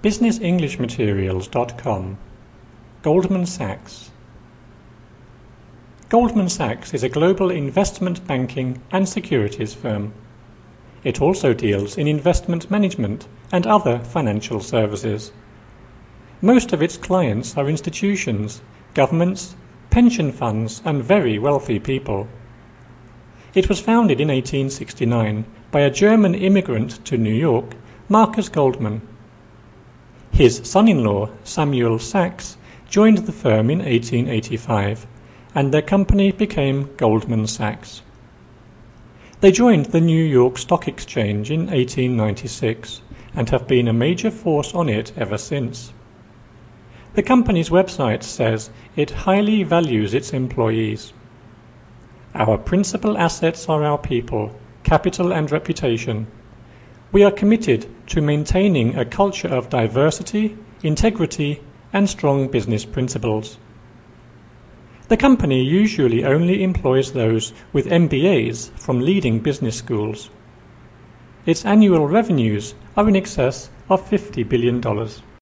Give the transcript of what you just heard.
BusinessEnglishMaterials.com. Goldman Sachs. Goldman Sachs is a global investment banking and securities firm. It also deals in investment management and other financial services. Most of its clients are institutions, governments, pension funds, and very wealthy people. It was founded in 1869 by a German immigrant to New York, Marcus Goldman. His son-in-law, Samuel Sachs, joined the firm in 1885, and their company became Goldman Sachs. They joined the New York Stock Exchange in 1896 and have been a major force on it ever since. The company's website says it highly values its employees. Our principal assets are our people, capital and reputation. We are committed to maintaining a culture of diversity, integrity, and strong business principles. The company usually only employs those with MBAs from leading business schools. Its annual revenues are in excess of $50 billion.